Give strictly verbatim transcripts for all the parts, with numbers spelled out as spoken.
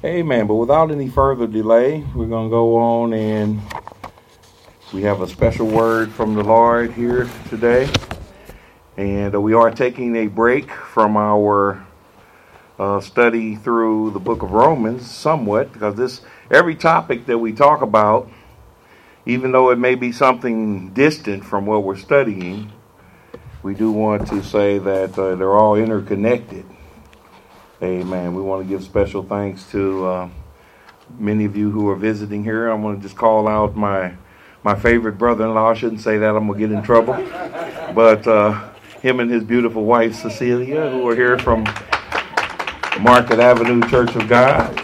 Amen. But without any further delay, we're going to go on, and we have a special word from the Lord here today. And uh, we are taking a break from our uh, study through the book of Romans somewhat, because this every topic that we talk about, even though it may be something distant from what we're studying, we do want to say that uh, they're all interconnected. Amen. We want to give special thanks to uh, many of you who are visiting here. I want to just call out my my favorite brother-in-law. I shouldn't say that. I'm going to get in trouble. But uh, him and his beautiful wife, Cecilia, who are here from Market Avenue Church of God.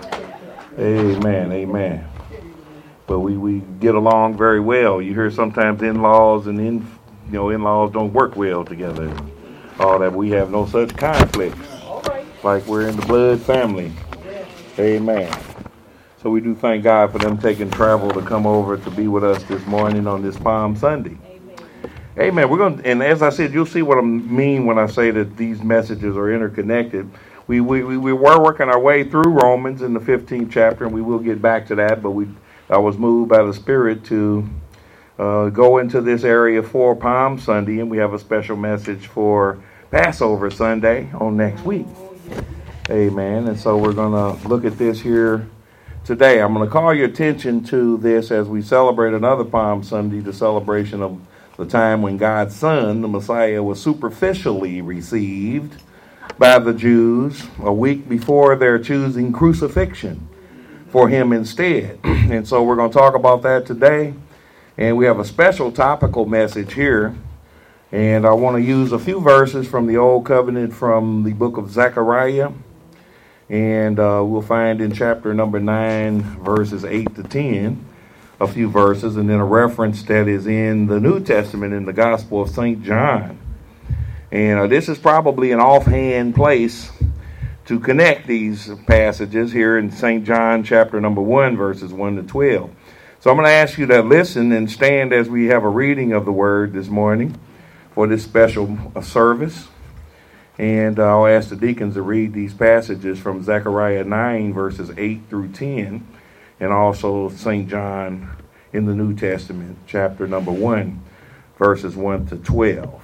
Amen. Amen. But we, we get along very well. You hear sometimes in-laws and in you know in-laws don't work well together. All that. We have no such conflicts. Like we're in the blood family. Amen. So we do thank God for them taking travel to come over to be with us this morning on this Palm Sunday. Amen. Amen. We're going, and as I said, you'll see what I mean when I say that these messages are interconnected. We we we, we were working our way through Romans in the fifteenth chapter, and we will get back to that. But we I was moved by the Spirit to uh, go into this area for Palm Sunday, and we have a special message for Passover Sunday on next week. Amen. And so we're going to look at this here today. I'm going to call your attention to this as we celebrate another Palm Sunday, the celebration of the time when God's Son, the Messiah, was superficially received by the Jews a week before their choosing crucifixion for him instead. And so we're going to talk about that today. And we have a special topical message here. And I want to use a few verses from the Old Covenant from the book of Zechariah. And uh, we'll find in chapter number nine, verses eight to ten, a few verses, and then a reference that is in the New Testament in the Gospel of Saint John. And uh, this is probably an offhand place to connect these passages here in Saint John chapter number one, verses one to twelve. So I'm going to ask you to listen and stand as we have a reading of the word this morning for this special uh, service. And I'll ask the deacons to read these passages from Zechariah nine, verses eight through ten, and also Saint John in the New Testament, chapter number one, verses one to twelve.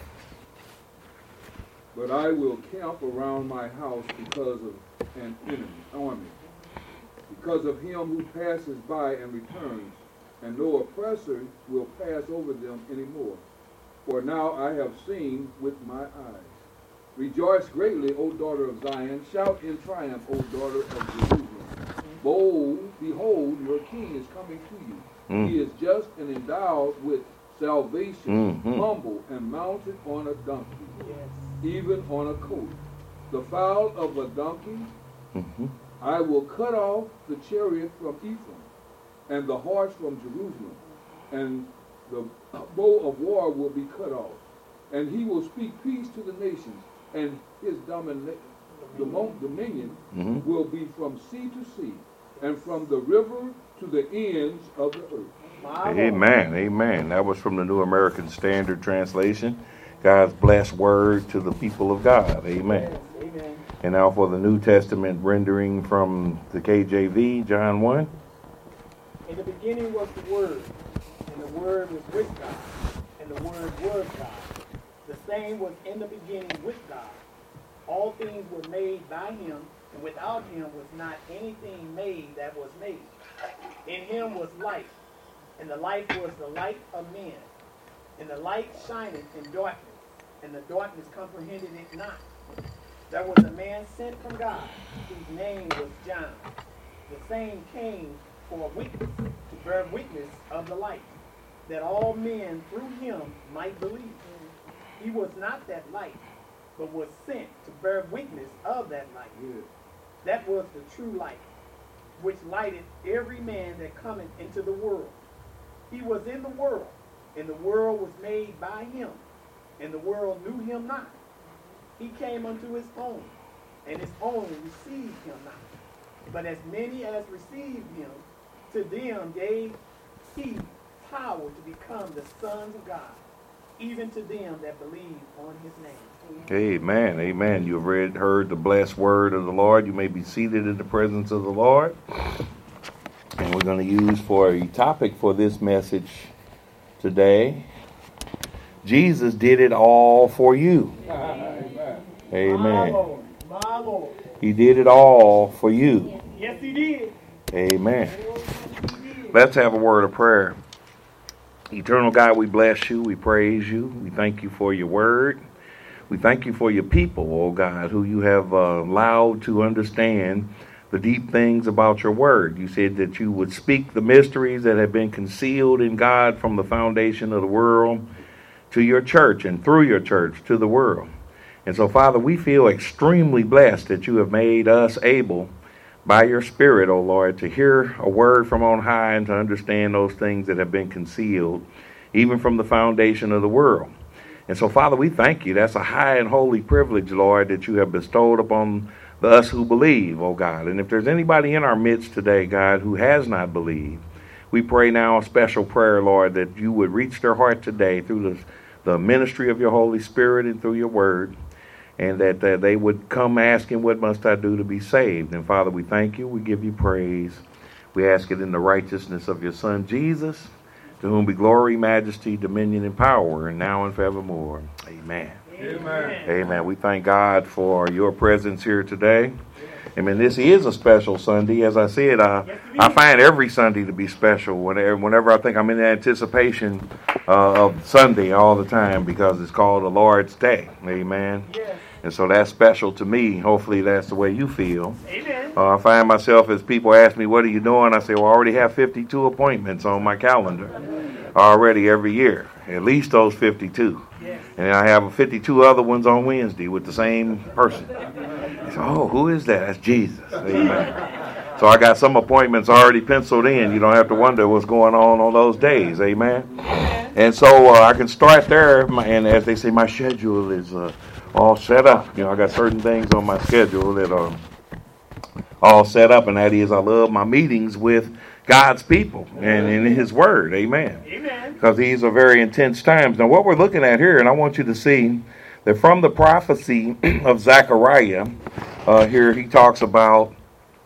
But I will camp around my house because of an enemy, army, because of him who passes by and returns, and no oppressor will pass over them anymore. For now I have seen with my eyes. Rejoice greatly, O daughter of Zion. Shout in triumph, O daughter of Jerusalem. Bold, behold, your king is coming to you. Mm. He is just and endowed with salvation, mm-hmm. humble and mounted on a donkey, yes. even on a colt. The foal of a donkey, mm-hmm. I will cut off the chariot from Ephraim, and the horse from Jerusalem, and the bow of war will be cut off. And he will speak peace to the nations, and his domina- dominion mm-hmm. will be from sea to sea, and from the river to the ends of the earth. Amen. Amen. That was from the New American Standard Translation. God's blessed word to the people of God. Amen. Amen. And now for the New Testament rendering from the K J V, John one. In the beginning was the Word, and the Word was with God, and the Word was God. The same was in the beginning with God. All things were made by him, and without him was not anything made that was made. In him was life, and the life was the light of men. And the light shineth in darkness, and the darkness comprehended it not. There was a man sent from God, whose name was John. The same came for a witness, to bear witness of the light, that all men through him might believe. He was not that light, but was sent to bear witness of that light. Yes. That was the true light, which lighteth every man that cometh into the world. He was in the world, and the world was made by him, and the world knew him not. He came unto his own, and his own received him not. But as many as received him, to them gave he power to become the sons of God, even to them that believe on his name. Amen. Amen. You have read, heard the blessed word of the Lord. You may be seated in the presence of the Lord. And we're going to use for a topic for this message today, Jesus did it all for you. Amen. Amen. My Lord. My Lord. He did it all for you. Yes, he did. Amen. Let's have a word of prayer. Eternal God, we bless you. We praise you. We thank you for your word. We thank you for your people, oh God, who you have uh, allowed to understand the deep things about your word. You said that you would speak the mysteries that have been concealed in God from the foundation of the world to your church and through your church to the world. And so, Father, we feel extremely blessed that you have made us able by your Spirit, O Lord, to hear a word from on high and to understand those things that have been concealed, even from the foundation of the world. And so, Father, we thank you. That's a high and holy privilege, Lord, that you have bestowed upon the us who believe, oh God. And if there's anybody in our midst today, God, who has not believed, we pray now a special prayer, Lord, that you would reach their heart today through the, the ministry of your Holy Spirit and through your word, and that uh, they would come asking, what must I do to be saved? And Father, we thank you. We give you praise. We ask it in the righteousness of your Son, Jesus, to whom be glory, majesty, dominion, and power, and now and forevermore. Amen. Amen. Amen. We thank God for your presence here today. Amen. This is a special Sunday. As I said, I, I find every Sunday to be special whenever, whenever I think I'm in anticipation uh, of Sunday all the time, because it's called the Lord's Day. Amen. Yes. And so that's special to me. Hopefully that's the way you feel. Amen. Uh, I find myself, as people ask me, what are you doing? I say, well, I already have fifty-two appointments on my calendar already every year. At least those fifty-two. Yes. And I have fifty-two other ones on Wednesday with the same person. So, oh, who is that? That's Jesus. Amen. So I got some appointments already penciled in. You don't have to wonder what's going on on those days. Amen. And so uh, I can start there. My, and as they say, my schedule is uh, all set up. You know, I got certain things on my schedule that are all set up. And that is, I love my meetings with God's people and in his word. Amen. Amen. Because these are very intense times. Now, what we're looking at here, and I want you to see that from the prophecy of Zechariah, uh, here he talks about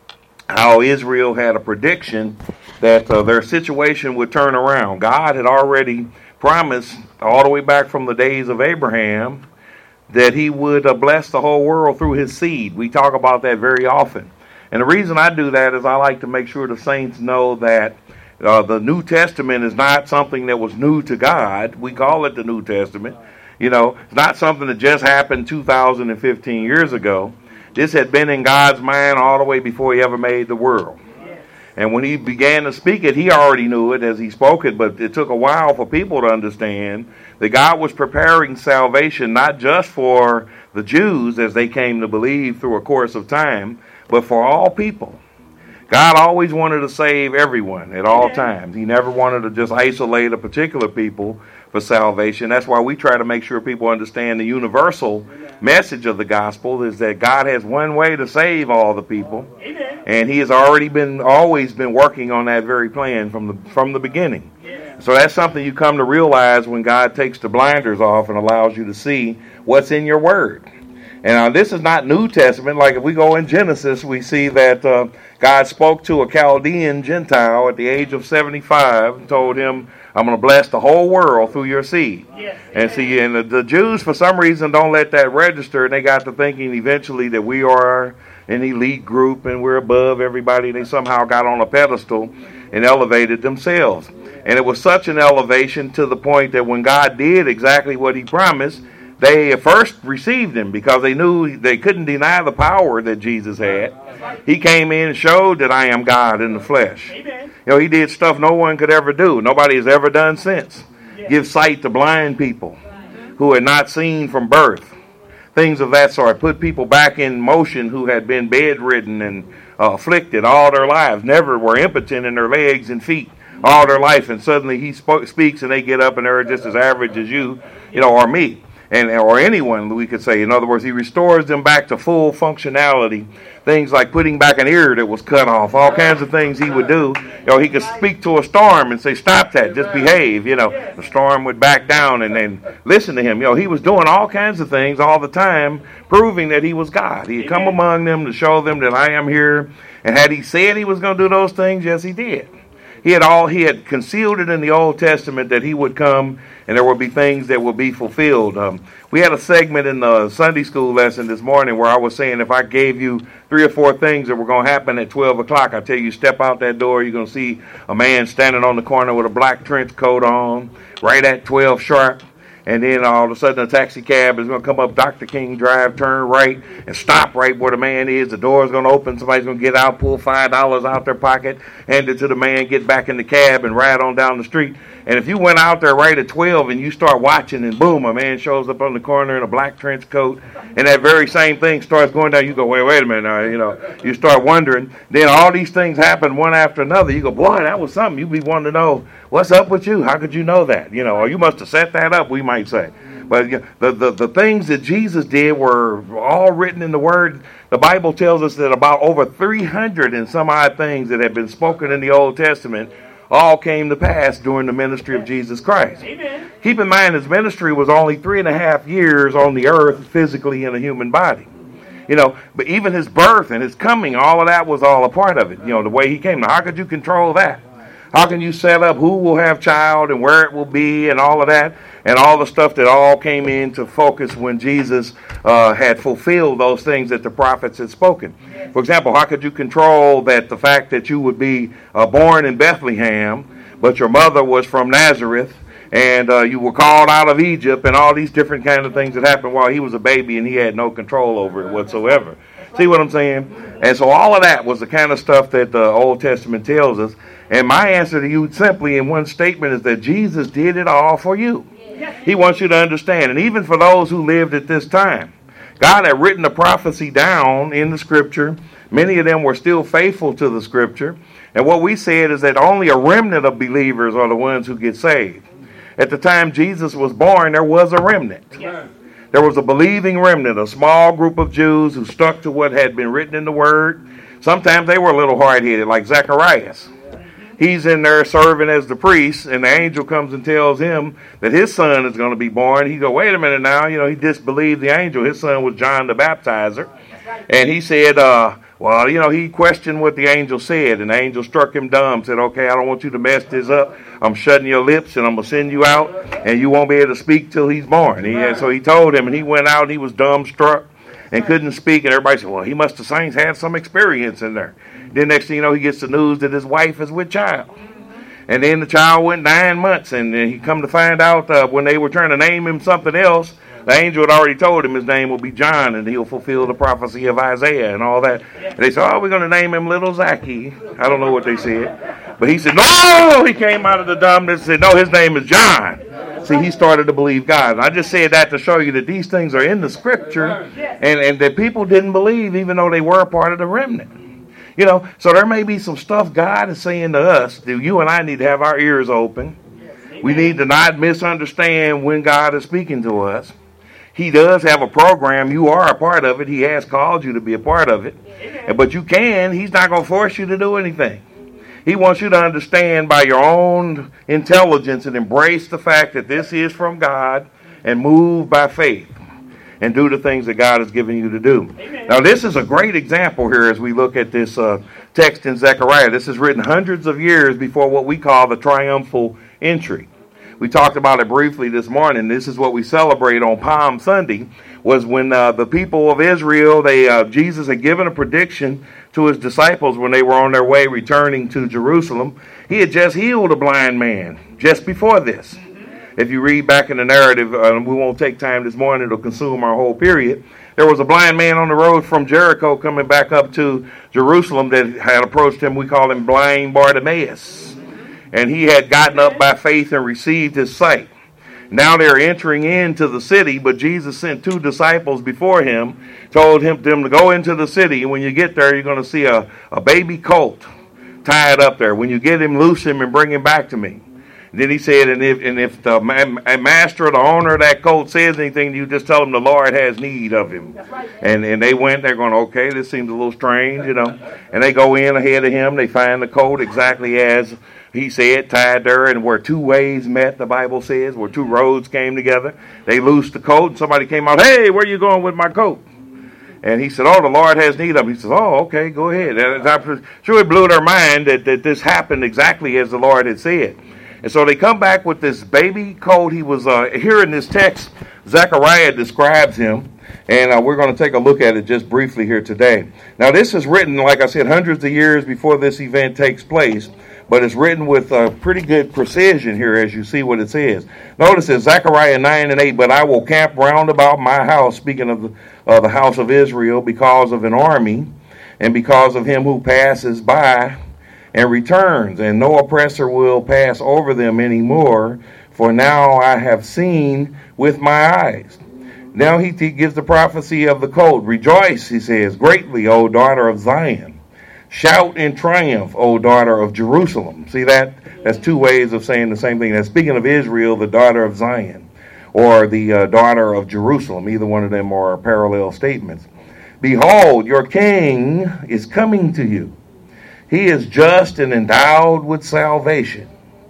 how Israel had a prediction that uh, their situation would turn around. God had already promised all the way back from the days of Abraham that he would uh, bless the whole world through his seed. We talk about that very often. And the reason I do that is I like to make sure the saints know that uh, the New Testament is not something that was new to God. We call it the New Testament. You know, it's not something that just happened two thousand fifteen years ago. This had been in God's mind all the way before he ever made the world. And when he began to speak it, he already knew it as he spoke it, but it took a while for people to understand that God was preparing salvation not just for the Jews as they came to believe through a course of time, but for all people. God always wanted to save everyone at all times. He never wanted to just isolate a particular people for salvation. That's why we try to make sure people understand the universal message of the gospel is that God has one way to save all the people. And he has already been, always been working on that very plan from the from the beginning. So that's something you come to realize when God takes the blinders off and allows you to see what's in your word. And uh, this is not New Testament. Like if we go in Genesis, we see that uh, God spoke to a Chaldean Gentile at the age of seventy-five and told him, I'm going to bless the whole world through your seed. Yes. And see, and the, the Jews, for some reason, don't let that register. And they got to thinking eventually that we are an elite group and we're above everybody. They somehow got on a pedestal and elevated themselves. And it was such an elevation to the point that when God did exactly what he promised, they first received him because they knew they couldn't deny the power that Jesus had. He came in and showed that I am God in the flesh. Amen. You know, he did stuff no one could ever do. Nobody has ever done since. Give sight to blind people who had not seen from birth. Things of that sort. Put people back in motion who had been bedridden and uh, afflicted all their lives. Never were impotent in their legs and feet all their life. And suddenly he spoke, speaks and they get up and they're just as average as you, you know, or me. and or anyone, we could say. In other words, he restores them back to full functionality. Things like putting back an ear that was cut off, all kinds of things he would do. You know, he could speak to a storm and say, stop that, just behave. You know, the storm would back down and then listen to him. You know, he was doing all kinds of things all the time, proving that he was God. He had come among them to show them that I am here. And had he said he was going to do those things, yes, he did. He had all he had concealed it in the Old Testament that he would come and there would be things that would be fulfilled. Um, we had a segment in the Sunday school lesson this morning where I was saying if I gave you three or four things that were going to happen at twelve o'clock, I tell you, step out that door, you're going to see a man standing on the corner with a black trench coat on, right at twelve sharp. And then all of a sudden a taxi cab is going to come up Doctor King Drive, turn right, and stop right where the man is. The door is going to open. Somebody's going to get out, pull five dollars out their pocket, hand it to the man, get back in the cab, and ride on down the street. And if you went out there right at twelve and you start watching, and boom, a man shows up on the corner in a black trench coat, and that very same thing starts going down, you go, wait, wait a minute. Now, you know, you start wondering. Then all these things happen one after another. You go, boy, that was something. You be wanting to know, what's up with you? How could you know that? You know, or you must have set that up, we might say. But the, the, the things that Jesus did were all written in the Word. The Bible tells us that about over three hundred and some odd things that had been spoken in the Old Testament all came to pass during the ministry of Jesus Christ. Amen. Keep in mind, his ministry was only three and a half years on the earth physically in a human body. You know, but even his birth and his coming, all of that was all a part of it. You know, the way he came. Now, how could you control that? How can you set up who will have child and where it will be and all of that? And all the stuff that all came into focus when Jesus uh, had fulfilled those things that the prophets had spoken. For example, how could you control that the fact that you would be uh, born in Bethlehem, but your mother was from Nazareth, and uh, you were called out of Egypt, and all these different kinds of things that happened while he was a baby and he had no control over it whatsoever. See what I'm saying? And so all of that was the kind of stuff that the Old Testament tells us. And my answer to you simply in one statement is that Jesus did it all for you. He wants you to understand. And even for those who lived at this time, God had written the prophecy down in the Scripture. Many of them were still faithful to the Scripture. And what we said is that only a remnant of believers are the ones who get saved. At the time Jesus was born, there was a remnant. Yes. There was a believing remnant, a small group of Jews who stuck to what had been written in the Word. Sometimes they were a little hard-headed, like Zacharias. He's in there serving as the priest, and the angel comes and tells him that his son is going to be born. He goes, wait a minute now. You know, he disbelieved the angel. His son was John the Baptizer. And he said, uh, well, you know, he questioned what the angel said, and the angel struck him dumb, said, okay, I don't want you to mess this up. I'm shutting your lips, and I'm going to send you out, and you won't be able to speak till he's born. He, and so he told him, and he went out, and he was dumbstruck and couldn't speak, and everybody said, well, he must have had some experience in there. Then next thing you know, he gets the news that his wife is with child. And then the child went nine months, and he come to find out uh, when they were trying to name him something else, the angel had already told him his name will be John, and he'll fulfill the prophecy of Isaiah and all that. And they said, oh, we're going to name him Little Zacchaeus. I don't know what they said. But he said, no! He came out of the dumbness and said, no, his name is John. See, he started to believe God. And I just said that to show you that these things are in the Scripture, and, and that people didn't believe even though they were a part of the remnant. You know, so there may be some stuff God is saying to us that you and I need to have our ears open. We need to not misunderstand when God is speaking to us. He does have a program. You are a part of it. He has called you to be a part of it. But you can. He's not going to force you to do anything. He wants you to understand by your own intelligence and embrace the fact that this is from God and move by faith and do the things that God has given you to do. Amen. Now, this is a great example here as we look at this uh, text in Zechariah. This is written hundreds of years before what we call the triumphal entry. We talked about it briefly this morning. This is what we celebrate on Palm Sunday, was when uh, the people of Israel, they uh, Jesus had given a prediction to his disciples when they were on their way returning to Jerusalem. He had just healed a blind man just before this. If you read back in the narrative, uh, we won't take time this morning, it'll consume our whole period. There was a blind man on the road from Jericho coming back up to Jerusalem that had approached him. We call him blind Bartimaeus. And he had gotten up by faith and received his sight. Now they're entering into the city, but Jesus sent two disciples before him, told him them to go into the city. And when you get there, you're going to see a, a baby colt tied up there. When you get him, loose him and bring him back to me. Then he said, and if and if the ma- master or the owner of that coat says anything, you just tell him the Lord has need of him. Right. And and they went, they're going, okay, this seems a little strange, you know. And they go in ahead of him, they find the coat exactly as he said, tied there, and where two ways met, the Bible says, where two roads came together. They loosed the coat, and somebody came out, hey, where you going with my coat? And he said, oh, the Lord has need of him. He says, oh, okay, go ahead. And I'm sure it blew their mind that, that this happened exactly as the Lord had said. And so they come back with this baby coat. He was, uh, here in this text, Zechariah describes him. And uh, we're going to take a look at it just briefly here today. Now, this is written, like I said, hundreds of years before this event takes place. But it's written with uh, pretty good precision here as you see what it says. Notice it, Zechariah nine and eight, but I will camp round about my house, speaking of the, uh, the house of Israel, because of an army, and because of him who passes by and returns, and no oppressor will pass over them anymore, for now I have seen with my eyes. Now he, he gives the prophecy of the coat. Rejoice, he says, greatly, O daughter of Zion. Shout in triumph, O daughter of Jerusalem. See that? That's two ways of saying the same thing. That's speaking of Israel, the daughter of Zion, or the uh, daughter of Jerusalem. Either one of them are parallel statements. Behold, your king is coming to you. He is just and endowed with salvation,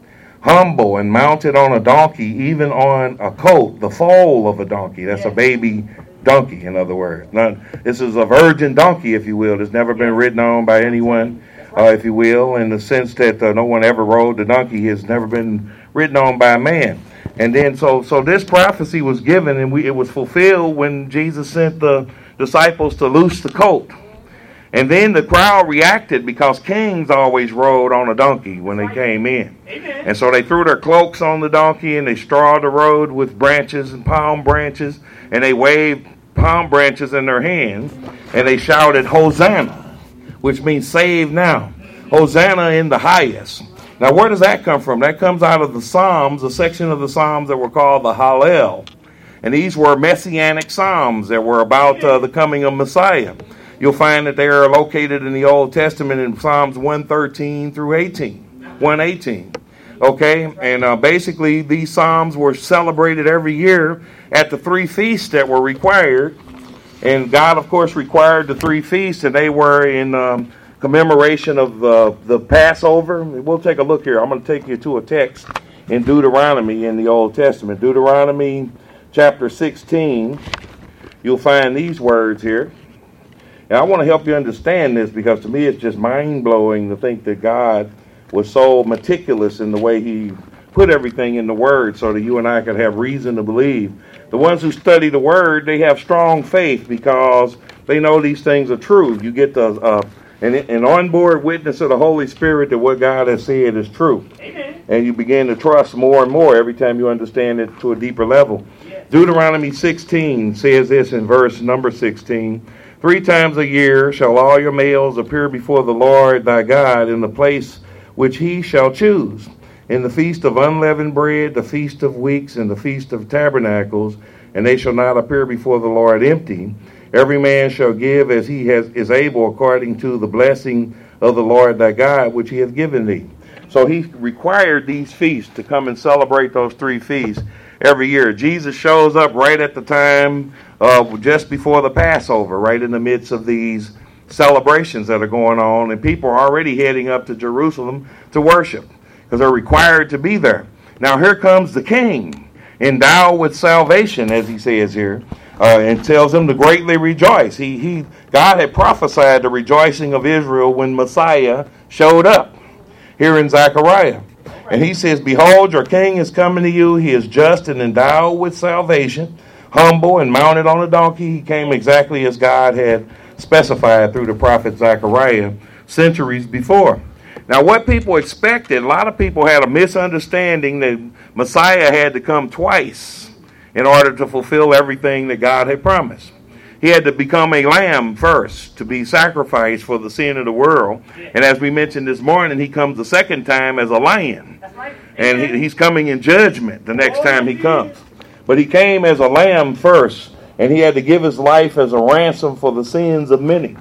humble and mounted on a donkey, even on a colt, the foal of a donkey. That's a baby donkey, in other words. Now, this is a virgin donkey, if you will. It's never been ridden on by anyone, uh, if you will, in the sense that uh, no one ever rode the donkey. It's never been ridden on by a man. And then, so so this prophecy was given, and we, it was fulfilled when Jesus sent the disciples to loose the colt. And then the crowd reacted because kings always rode on a donkey when they came in. Amen. And so they threw their cloaks on the donkey and they strawed the road with branches and palm branches. And they waved palm branches in their hands. And they shouted, Hosanna, which means save now. Hosanna in the highest. Now where does that come from? That comes out of the Psalms, a section of the Psalms that were called the Hallel. And these were messianic psalms that were about uh, the coming of Messiah. You'll find that they are located in the Old Testament in Psalms one thirteen through eighteen, one eighteen. Okay, and uh, basically these psalms were celebrated every year at the three feasts that were required. And God, of course, required the three feasts, and they were in um, commemoration of uh, the Passover. We'll take a look here. I'm going to take you to a text in Deuteronomy in the Old Testament. Deuteronomy chapter sixteen. You'll find these words here. And I want to help you understand this because to me it's just mind-blowing to think that God was so meticulous in the way he put everything in the Word so that you and I could have reason to believe. The ones who study the Word, they have strong faith because they know these things are true. You get the uh, an, an onboard witness of the Holy Spirit that what God has said is true. Amen. And you begin to trust more and more every time you understand it to a deeper level. Yes. Deuteronomy sixteen says this in verse number sixteen. Three times a year shall all your males appear before the Lord thy God in the place which he shall choose, in the feast of unleavened bread, the feast of weeks, and the feast of tabernacles, and they shall not appear before the Lord empty. Every man shall give as he has is able according to the blessing of the Lord thy God, which he hath given thee. So he required these feasts to come and celebrate those three feasts every year. Jesus shows up right at the time Uh, just before the Passover, right in the midst of these celebrations that are going on, and people are already heading up to Jerusalem to worship because they're required to be there. Now here comes the king, endowed with salvation, as he says here, uh, and tells them to greatly rejoice. He, he, God had prophesied the rejoicing of Israel when Messiah showed up here in Zechariah. And he says, behold, your king is coming to you. He is just and endowed with salvation, humble and mounted on a donkey. He came exactly as God had specified through the prophet Zechariah centuries before. Now, what people expected, a lot of people had a misunderstanding that Messiah had to come twice in order to fulfill everything that God had promised. He had to become a lamb first to be sacrificed for the sin of the world. And as we mentioned this morning, he comes the second time as a lion. And he, he's coming in judgment the next time he comes. But he came as a lamb first, and he had to give his life as a ransom for the sins of many.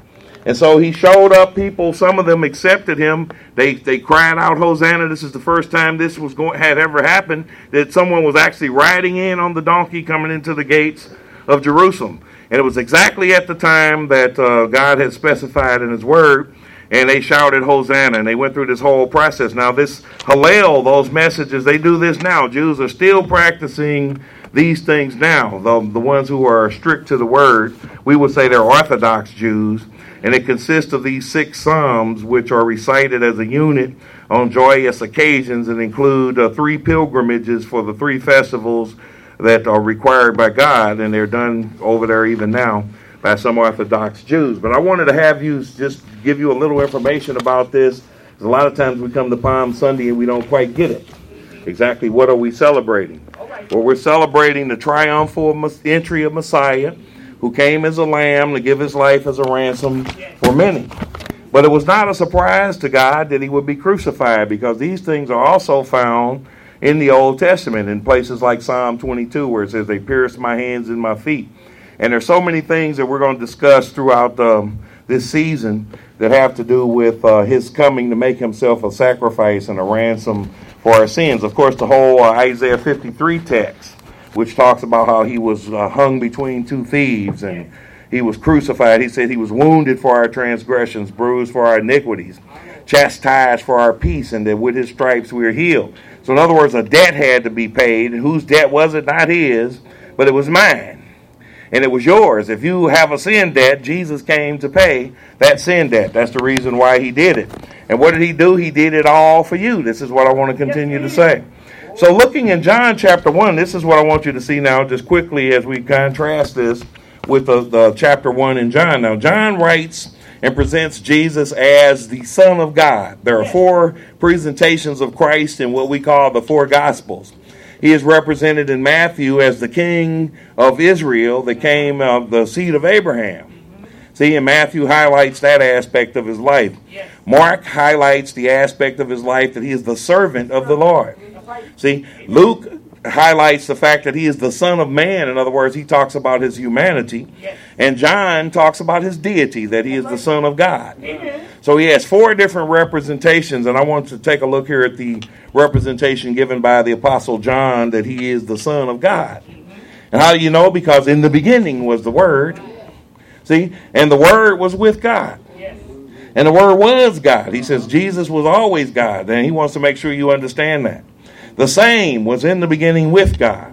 And so he showed up. People, some of them accepted him. They they cried out, Hosanna. This is the first time this was going had ever happened, that someone was actually riding in on the donkey coming into the gates of Jerusalem. And it was exactly at the time that uh, God had specified in his word. And they shouted Hosanna, and they went through this whole process. Now this Hallel, those messages, they do this now. Jews are still practicing these things now. The, the ones who are strict to the word, we would say they're Orthodox Jews. And it consists of these six psalms, which are recited as a unit on joyous occasions and include uh, three pilgrimages for the three festivals that are required by God. And they're done over there even now by some Orthodox Jews. But I wanted to have you just give you a little information about this. A lot of times we come to Palm Sunday and we don't quite get it. Exactly what are we celebrating? Well, we're celebrating the triumphal entry of Messiah, who came as a lamb to give his life as a ransom for many. But it was not a surprise to God that he would be crucified, because these things are also found in the Old Testament in places like Psalm twenty-two, where it says, they pierced my hands and my feet. And there's so many things that we're going to discuss throughout um, this season that have to do with uh, his coming to make himself a sacrifice and a ransom for our sins. Of course, the whole uh, Isaiah fifty-three text, which talks about how he was uh, hung between two thieves and he was crucified. He said he was wounded for our transgressions, bruised for our iniquities, chastised for our peace, and that with his stripes we are healed. So in other words, a debt had to be paid. Whose debt was it? Not his, but it was mine. And it was yours. If you have a sin debt, Jesus came to pay that sin debt. That's the reason why he did it. And what did he do? He did it all for you. This is what I want to continue to say. So looking in John chapter one, this is what I want you to see now just quickly as we contrast this with the, the chapter one in John. Now, John writes and presents Jesus as the Son of God. There are four presentations of Christ in what we call the four Gospels. He is represented in Matthew as the King of Israel that came of the seed of Abraham. See, and Matthew highlights that aspect of his life. Mark highlights the aspect of his life that he is the servant of the Lord. See, Luke highlights the fact that he is the Son of Man. In other words, he talks about his humanity. And John talks about his deity, that he is the Son of God. So he has four different representations, and I want to take a look here at the representation given by the Apostle John that he is the Son of God. And how do you know? Because in the beginning was the Word. See, and the Word was with God. And the Word was God. He says Jesus was always God, and he wants to make sure you understand that. The same was in the beginning with God.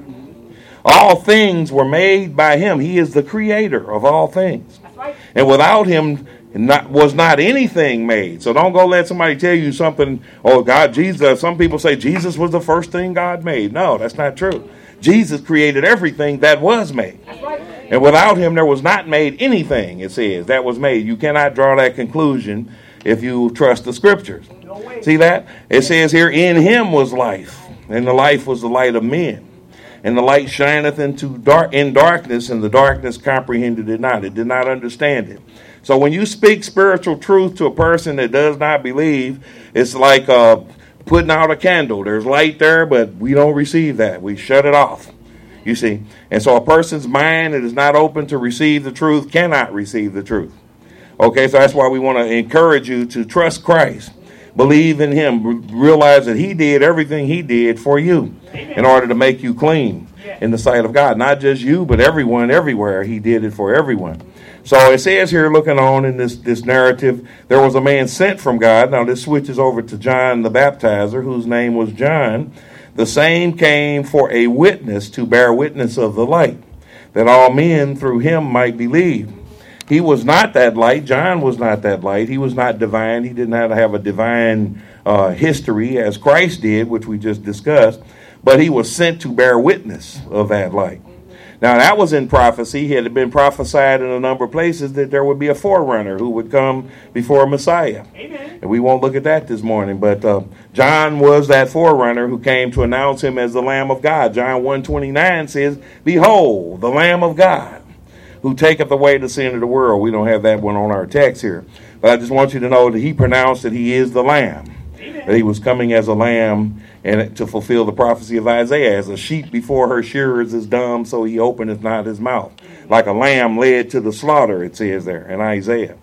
All things were made by him. He is the creator of all things. And without him not, was not anything made. So don't go let somebody tell you something, oh, God, Jesus. Some people say Jesus was the first thing God made. No, that's not true. Jesus created everything that was made. And without him, there was not made anything, it says, that was made. You cannot draw that conclusion if you trust the scriptures. See that? It says here, in him was life, and the life was the light of men. And the light shineth into dark in darkness, and the darkness comprehended it not. It did not understand it. So when you speak spiritual truth to a person that does not believe, it's like uh, putting out a candle. There's light there, but we don't receive that. We shut it off. You see. And so a person's mind that is not open to receive the truth cannot receive the truth. Okay, so that's why we want to encourage you to trust Christ. Believe in him. Realize that he did everything he did for you in order to make you clean in the sight of God. Not just you, but everyone, everywhere. He did it for everyone. So it says here, looking on in this, this narrative, there was a man sent from God. Now this switches over to John the Baptizer, whose name was John. The same came for a witness to bear witness of the light, that all men through him might believe. He was not that light. John was not that light. He was not divine. He did not have a divine uh, history as Christ did, which we just discussed. But he was sent to bear witness of that light. Now, that was in prophecy. It had been prophesied in a number of places that there would be a forerunner who would come before Messiah. Amen. And we won't look at that this morning. But uh, John was that forerunner who came to announce him as the Lamb of God. John one twenty-nine says, "Behold, the Lamb of God, who taketh away the sin of the world." We don't have that one on our text here. But I just want you to know that he pronounced that he is the Lamb. Amen. That he was coming as a lamb and to fulfill the prophecy of Isaiah. As a sheep before her shearers is dumb, so he openeth not his mouth. Like a lamb led to the slaughter, it says there in Isaiah.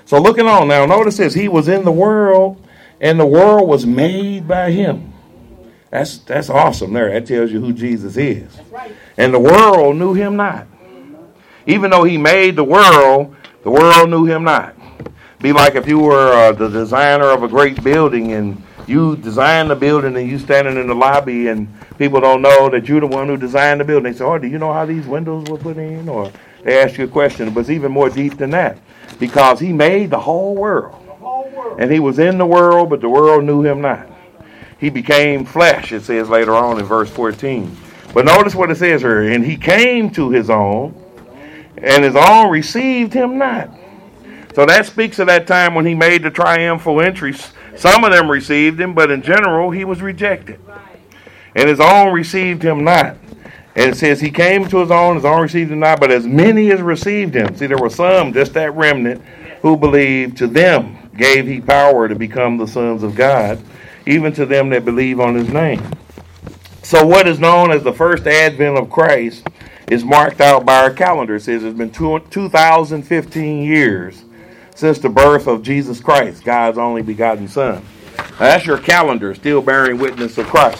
So looking on now, notice this. He was in the world, and the world was made by him. That's that's awesome there. That tells you who Jesus is. And the world knew him not. Even though he made the world, the world knew him not. Be like if you were uh, the designer of a great building, and you design the building, and you standing in the lobby, and people don't know that you're the one who designed the building. They say, oh, do you know how these windows were put in? Or they ask you a question, but it's even more deep than that. Because he made the whole world. The whole world. And he was in the world, but the world knew him not. He became flesh, it says later on in verse fourteen. But notice what it says here. And he came to his own, and his own received him not. So that speaks of that time when he made the triumphal entry. Some of them received him, but in general, he was rejected. And his own received him not. And it says he came to his own, his own received him not, but as many as received him. See, there were some, just that remnant, who believed. To them gave he power to become the sons of God, even to them that believe on his name. So what is known as the first advent of Christ is marked out by our calendar. It says it's been two thousand fifteen years since the birth of Jesus Christ, God's only begotten Son. Now that's your calendar, still bearing witness of Christ.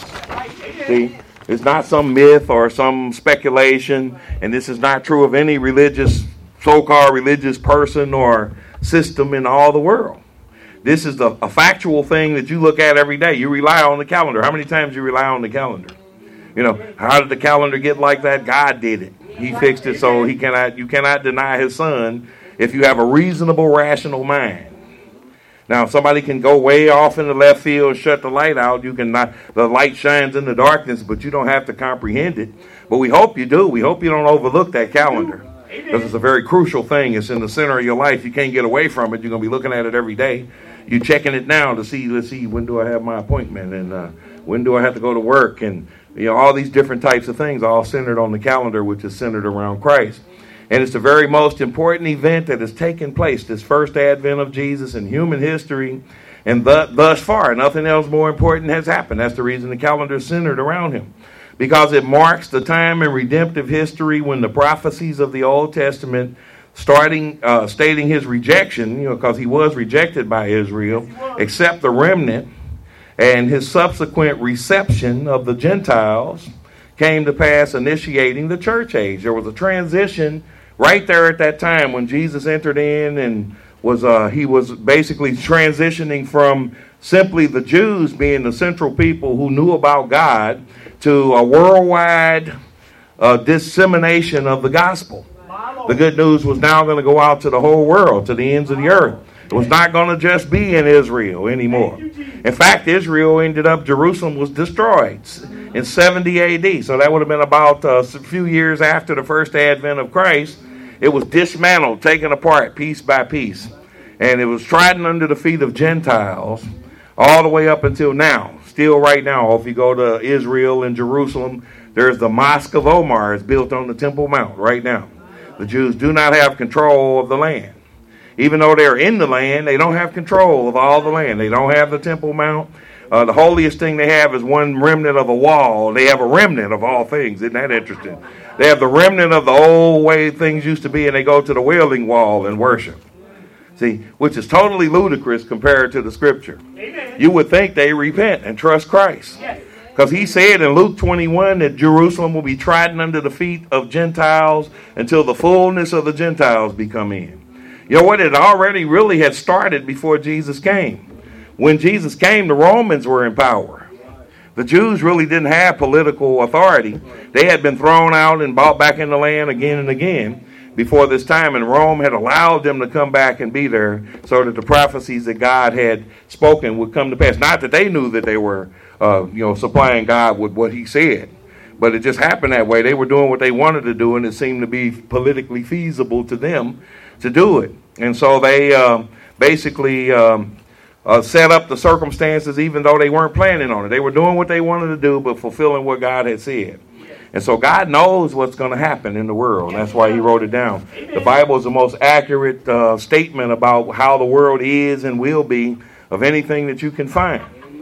See? It's not some myth or some speculation, and this is not true of any religious, so-called religious person or system in all the world. This is the, a factual thing that you look at every day. You rely on the calendar. How many times do you rely on the calendar? You know, how did the calendar get like that? God did it. He fixed it so he cannot. You cannot deny his Son if you have a reasonable, rational mind. Now, if somebody can go way off in the left field and shut the light out, you can not, the light shines in the darkness, but you don't have to comprehend it. But we hope you do. We hope you don't overlook that calendar, because it's a very crucial thing. It's in the center of your life. You can't get away from it. You're going to be looking at it every day. You're checking it now to see, let's see, when do I have my appointment, and uh, when do I have to go to work, and you know, all these different types of things, all centered on the calendar, which is centered around Christ. And it's the very most important event that has taken place, this first advent of Jesus in human history. And th- thus far, nothing else more important has happened. That's the reason the calendar is centered around him. Because it marks the time in redemptive history when the prophecies of the Old Testament, starting uh, stating his rejection, you know, because he was rejected by Israel, except the remnant, and his subsequent reception of the Gentiles, came to pass, initiating the church age. There was a transition right there at that time when Jesus entered in, and was uh, he was basically transitioning from simply the Jews being the central people who knew about God to a worldwide uh, dissemination of the gospel. The good news was now going to go out to the whole world, to the ends of the earth. It was not going to just be in Israel anymore. In fact, Israel ended up, Jerusalem was destroyed in seventy A D. So that would have been about uh, a few years after the first advent of Christ. It was dismantled, taken apart piece by piece. And it was trodden under the feet of Gentiles all the way up until now. Still right now, if you go to Israel and Jerusalem, there's the Mosque of Omar. It's built on the Temple Mount right now. The Jews do not have control of the land. Even though they're in the land, they don't have control of all the land. They don't have the Temple Mount. Uh, the holiest thing they have is one remnant of a wall. They have a remnant of all things. Isn't that interesting? They have the remnant of the old way things used to be, and they go to the Wailing Wall and worship. See, which is totally ludicrous compared to the Scripture. Amen. You would think they repent and trust Christ. Because he said in Luke twenty-one that Jerusalem will be trodden under the feet of Gentiles until the fullness of the Gentiles be come in. You know what? It already really had started before Jesus came. When Jesus came, the Romans were in power. The Jews really didn't have political authority. They had been thrown out and brought back in the land again and again before this time, and Rome had allowed them to come back and be there so that the prophecies that God had spoken would come to pass. Not that they knew that they were uh, you know, supplying God with what he said, but it just happened that way. They were doing what they wanted to do, and it seemed to be politically feasible to them to do it. And so they uh, basically um, uh, set up the circumstances even though they weren't planning on it. They were doing what they wanted to do, but fulfilling what God had said. And so God knows what's going to happen in the world. And that's why he wrote it down. The Bible is the most accurate uh, statement about how the world is and will be of anything that you can find.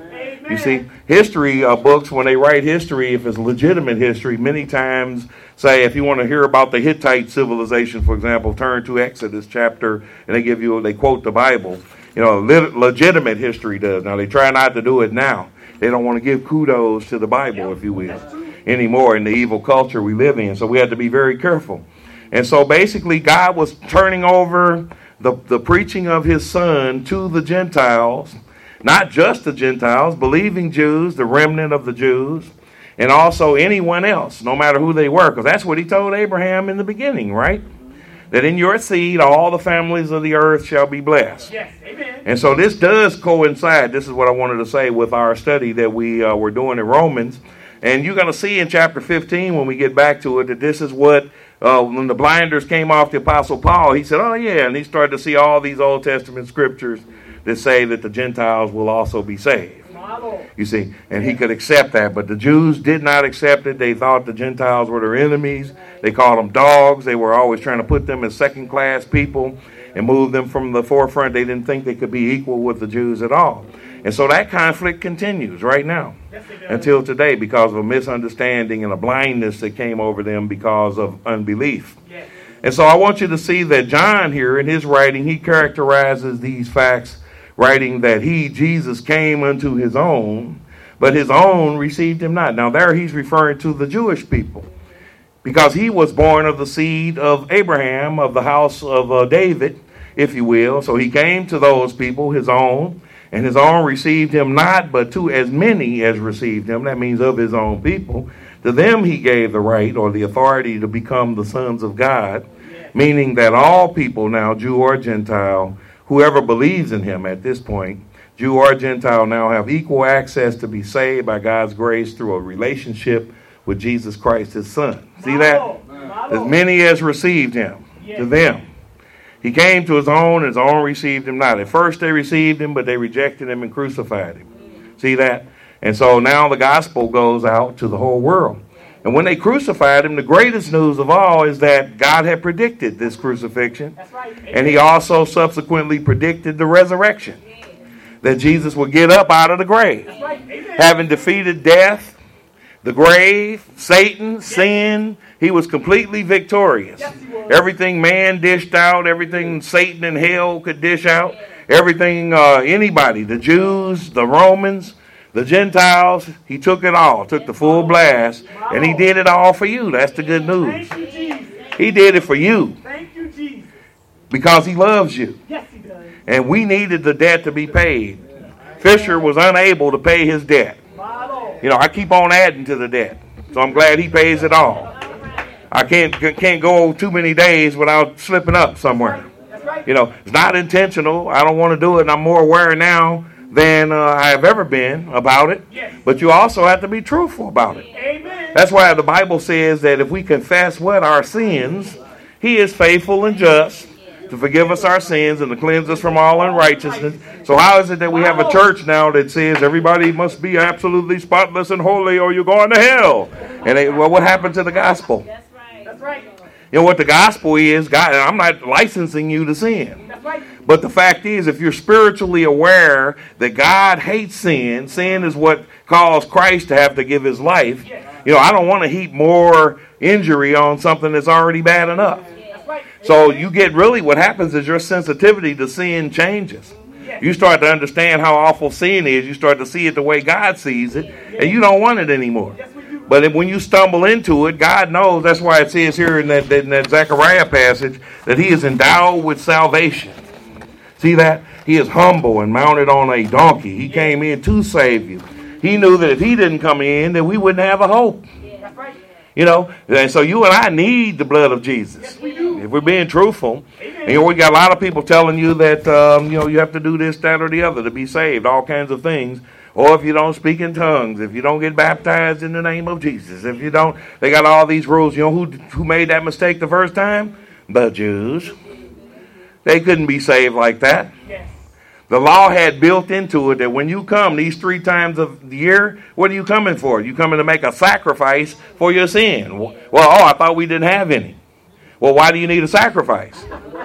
Amen. You see, history uh, books, when they write history, if it's legitimate history, many times say, if you want to hear about the Hittite civilization, for example, turn to Exodus chapter, and they give you, they quote the Bible. You know, le- legitimate history does. Now, they try not to do it now. They don't want to give kudos to the Bible, if you will, anymore in the evil culture we live in. So we have to be very careful. And so basically, God was turning over the, the preaching of his son to the Gentiles, not just the Gentiles, believing Jews, the remnant of the Jews, and also anyone else, no matter who they were, because that's what he told Abraham in the beginning, right? That in your seed, all the families of the earth shall be blessed. Yes, amen. And so this does coincide. This is what I wanted to say with our study that we uh, were doing in Romans. And you're going to see in chapter fifteen, when we get back to it, that this is what, uh, when the blinders came off the Apostle Paul, he said, oh yeah, and he started to see all these Old Testament scriptures that say that the Gentiles will also be saved. You see, and he could accept that, but the Jews did not accept it. They thought the Gentiles were their enemies. They called them dogs. They were always trying to put them as second-class people and move them from the forefront. They didn't think they could be equal with the Jews at all. And so that conflict continues right now until today because of a misunderstanding and a blindness that came over them because of unbelief. And so I want you to see that John here in his writing, he characterizes these facts, writing that he, Jesus, came unto his own, but his own received him not. Now there he's referring to the Jewish people, because he was born of the seed of Abraham, of the house of uh, David, if you will. So he came to those people, his own, and his own received him not, but to as many as received him, that means of his own people, to them he gave the right or the authority to become the sons of God, meaning that all people now, Jew or Gentile, whoever believes in him at this point, Jew or Gentile, now have equal access to be saved by God's grace through a relationship with Jesus Christ, his son. See that? As many as received him, to them. He came to his own, and his own received him not. At first they received him, but they rejected him and crucified him. See that? And so now the gospel goes out to the whole world. And when they crucified him, the greatest news of all is that God had predicted this crucifixion. That's right. And he also subsequently predicted the resurrection. That Jesus would get up out of the grave. That's right. Having defeated death, the grave, Satan, yes. sin, he was completely victorious. Yes, he was. Everything man dished out, everything Satan and hell could dish out, everything, uh, anybody, the Jews, the Romans, the Gentiles, he took it all, took the full blast, and he did it all for you. That's the good news. He did it for you. Because he loves you. And we needed the debt to be paid. Fisher was unable to pay his debt. You know, I keep on adding to the debt. So I'm glad he pays it all. I can't can't go too many days without slipping up somewhere. You know, it's not intentional. I don't want to do it, and I'm more aware now than uh, I have ever been about it. Yes. But you also have to be truthful about it. Amen. That's why the Bible says that if we confess what our sins, he is faithful and just to forgive us our sins and to cleanse us from all unrighteousness. So how is it that we have a church now that says everybody must be absolutely spotless and holy or you're going to hell? And they, well, what happened to the gospel? That's right. That's right. You know what the gospel is? God, I'm not licensing you to sin. That's right. But the fact is, if you're spiritually aware that God hates sin, sin is what caused Christ to have to give his life. You know, I don't want to heap more injury on something that's already bad enough. So you get really, what happens is your sensitivity to sin changes. You start to understand how awful sin is. You start to see it the way God sees it, and you don't want it anymore. But when you stumble into it, God knows. That's why it says here in that, in that Zechariah passage that he is endowed with salvation. See that? He is humble and mounted on a donkey. He came in to save you. He knew that if he didn't come in, then we wouldn't have a hope. You know, and so you and I need the blood of Jesus. If we're being truthful. And, you know, we got a lot of people telling you that, um, you know, you have to do this, that, or the other to be saved. All kinds of things. Or if you don't speak in tongues, if you don't get baptized in the name of Jesus, if you don't, they got all these rules. You know who who made that mistake the first time? The Jews. They couldn't be saved like that. Yes. The law had built into it that when you come these three times of the year, what are you coming for? You coming to make a sacrifice for your sin. Well, oh, I thought we didn't have any. Well, why do you need a sacrifice?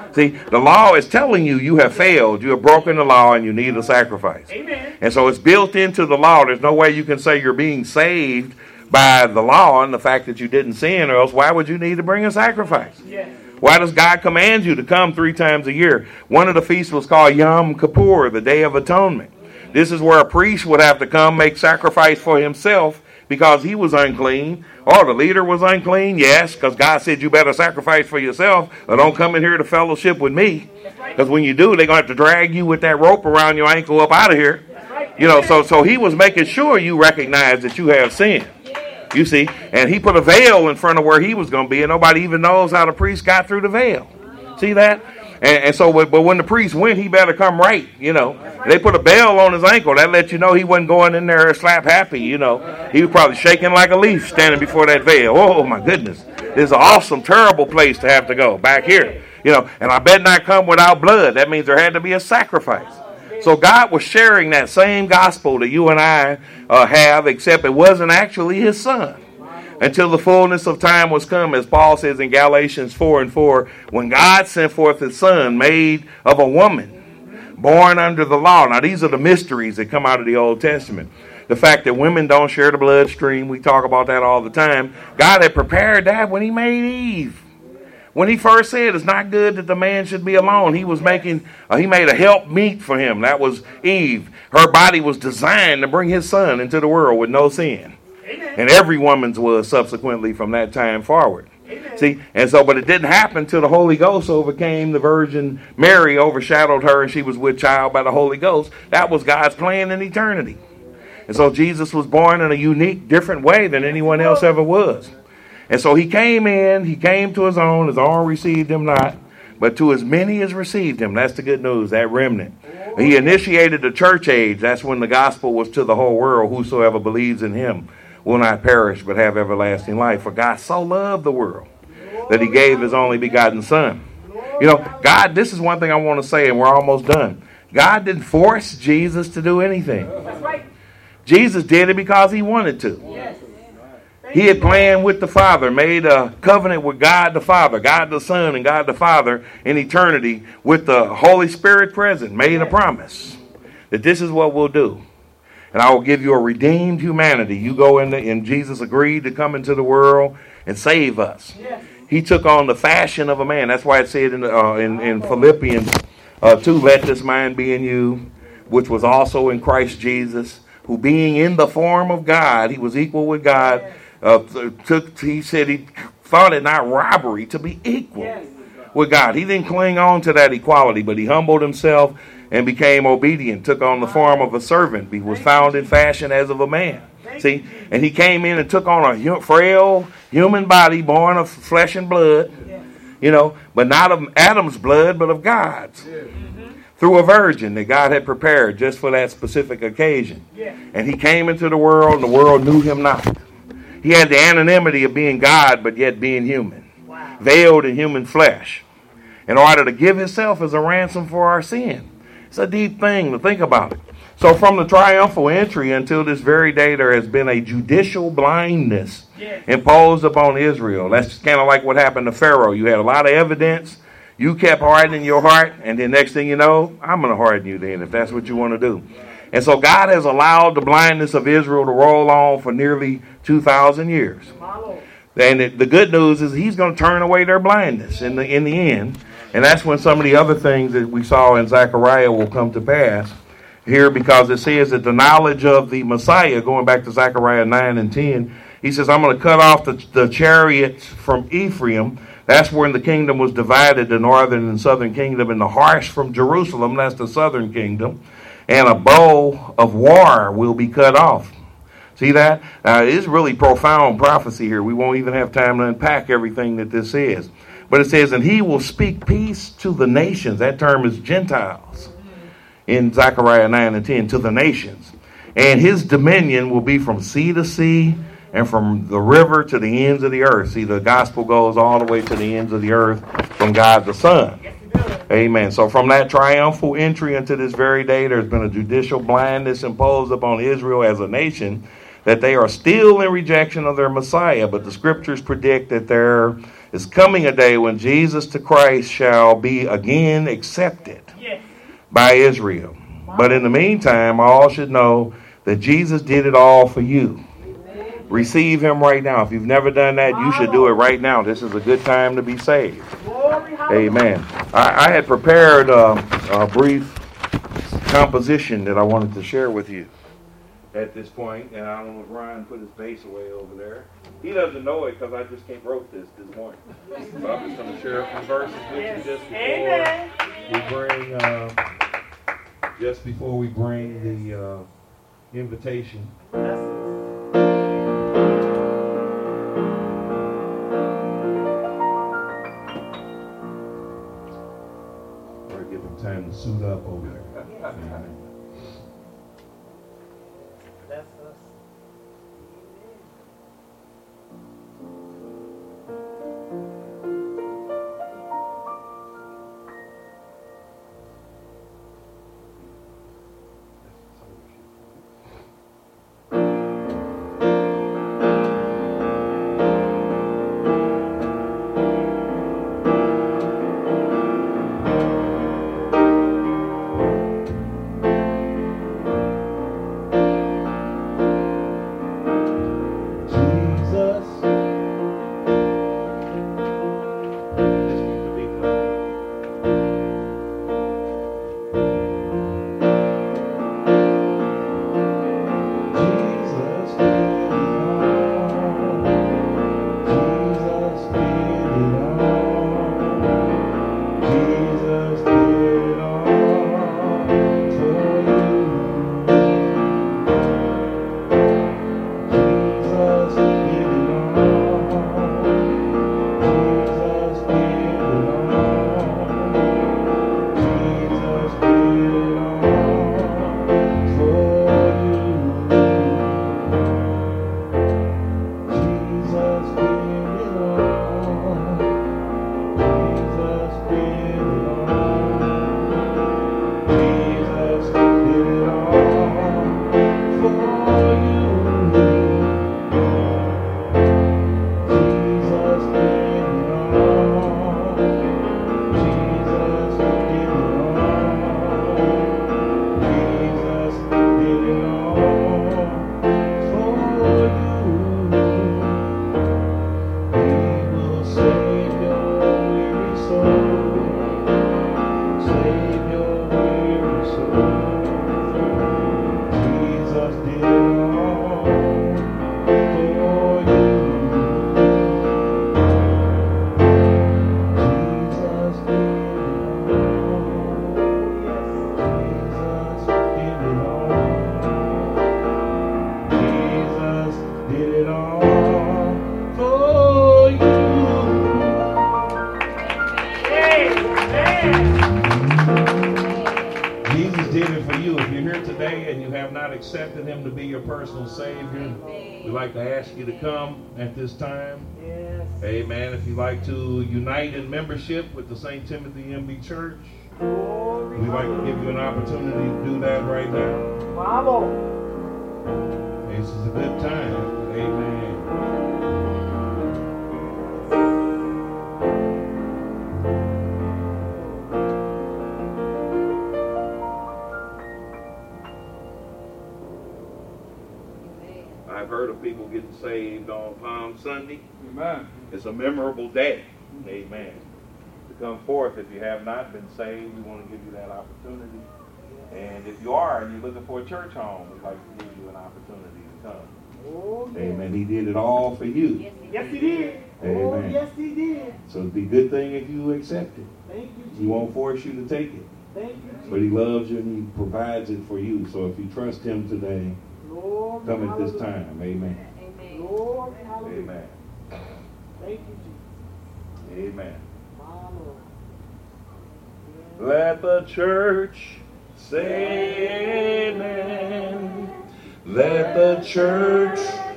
See, the law is telling you you have failed, you have broken the law, and you need a sacrifice. Amen. And so it's built into the law. There's no way you can say you're being saved by the law and the fact that you didn't sin, or else why would you need to bring a sacrifice? Yes. Why does God command you to come three times a year? One of the feasts was called Yom Kippur, the Day of Atonement. This is where a priest would have to come make sacrifice for himself because he was unclean. Or the leader was unclean, yes, because God said you better sacrifice for yourself, or don't come in here to fellowship with me. Because when you do, they're going to have to drag you with that rope around your ankle up out of here. You know, so so he was making sure you recognize that you have sinned. You see, and he put a veil in front of where he was going to be, and nobody even knows how the priest got through the veil. See that? And, and so, but when the priest went, he better come right, you know. They put a bell on his ankle. That let you know he wasn't going in there slap happy, you know. He was probably shaking like a leaf standing before that veil. Oh, my goodness. It's an awesome, terrible place to have to go, back here. You know, and I bet not come without blood. That means there had to be a sacrifice. So God was sharing that same gospel that you and I uh, have, except it wasn't actually his son. Until the fullness of time was come, as Paul says in Galatians four and four, when God sent forth his son, made of a woman, born under the law. Now, these are the mysteries that come out of the Old Testament. The fact that women don't share the bloodstream, we talk about that all the time. God had prepared that when he made Eve. When he first said it's not good that the man should be alone, he was making, uh, he made a help meet for him. That was Eve. Her body was designed to bring his son into the world with no sin. Amen. And every woman's was subsequently from that time forward. Amen. See, and so, but it didn't happen till the Holy Ghost overcame the Virgin Mary, overshadowed her, and she was with child by the Holy Ghost. That was God's plan in eternity. And so Jesus was born in a unique, different way than anyone else ever was. And so he came in, he came to his own, his own received him not, but to as many as received him. That's the good news, that remnant. He initiated the church age. That's when the gospel was to the whole world. Whosoever believes in him will not perish, but have everlasting life. For God so loved the world that he gave his only begotten son. You know, God, this is one thing I want to say, and we're almost done. God didn't force Jesus to do anything. That's right. Jesus did it because he wanted to. Yes. He had planned with the Father, made a covenant with God the Father, God the Son, and God the Father in eternity with the Holy Spirit present, made a promise that this is what we'll do. And I will give you a redeemed humanity. You go in, the, and Jesus agreed to come into the world and save us. Yes. He took on the fashion of a man. That's why it said in, uh, in, in Philippians uh, two, let this mind be in you, which was also in Christ Jesus, who being in the form of God, he was equal with God. Uh, took, he said he thought it not robbery to be equal yes. with God. He didn't cling on to that equality, but he humbled himself and became obedient, took on the form of a servant. He was found in fashion as of a man. See, and he came in and took on a frail human body born of flesh and blood, you know, but not of Adam's blood, but of God's. Through a virgin that God had prepared just for that specific occasion. And he came into the world, and the world knew him not. He had the anonymity of being God, but yet being human, wow. veiled in human flesh, in order to give himself as a ransom for our sin. It's a deep thing to think about it. So from the triumphal entry until this very day, there has been a judicial blindness yes. imposed upon Israel. That's kind of like what happened to Pharaoh. You had a lot of evidence. You kept hardening your heart, and then next thing you know, I'm going to harden you then, if that's what you want to do. And so God has allowed the blindness of Israel to roll on for nearly two thousand years. And it, the good news is he's going to turn away their blindness in the in the end. And that's when some of the other things that we saw in Zechariah will come to pass here, because it says that the knowledge of the Messiah, going back to Zechariah nine and ten, he says, I'm going to cut off the, the chariots from Ephraim. That's when the kingdom was divided, the northern and southern kingdom, and the harsh from Jerusalem, that's the southern kingdom. And a bow of war will be cut off. See that? Uh, it's really profound prophecy here. We won't even have time to unpack everything that this is. But it says, and he will speak peace to the nations. That term is Gentiles in Zechariah nine and ten, to the nations. And his dominion will be from sea to sea and from the river to the ends of the earth. See, the gospel goes all the way to the ends of the earth from God the Son. Amen. So from that triumphal entry into this very day, there's been a judicial blindness imposed upon Israel as a nation, that they are still in rejection of their Messiah. But the scriptures predict that their It's coming a day when Jesus the Christ shall be again accepted Yes. by Israel. But in the meantime, all should know that Jesus did it all for you. Receive him right now. If you've never done that, you should do it right now. This is a good time to be saved. Amen. I, I had prepared a, a brief composition that I wanted to share with you at this point, and I don't know if Ryan put his bass away over there. He doesn't know it because I just came wrote this this morning. So I'm just going to share a few verses with you just before we bring uh, just before we bring the uh, invitation. Time to suit up over there. Amen. That's us. Accepted him to be your personal Savior, we'd like to ask you to come at this time. Yes. Amen. If you'd like to unite in membership with the Saint Timothy M B Church, we'd like to give you an opportunity to do that right now. Bravo. This is a good time. Amen. I've heard of people getting saved on Palm Sunday. Amen. It's a memorable day. Amen. To come forth, if you have not been saved, we want to give you that opportunity. And if you are and you're looking for a church home, we'd like to give you an opportunity to come. Oh, yes. Amen. He did it all for you. Yes, he did. Amen. Oh, yes, he did. So it'd be a good thing if you accept it. Thank you, Jesus. He won't force you to take it. Thank you, Jesus. But he loves you and he provides it for you. So if you trust him today, Lord, come at this hallelujah. time. Amen. Lord, hallelujah. Amen. Thank you, Jesus. Amen. My Lord. Let the church say amen. Let the church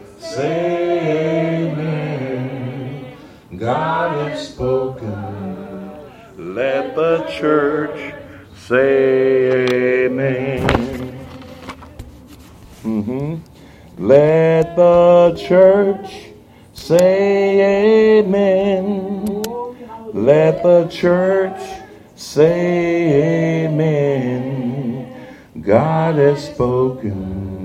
say amen. God has spoken. Let the church say amen. Mm-hmm. Let the church say amen. Let the church say amen. God has spoken.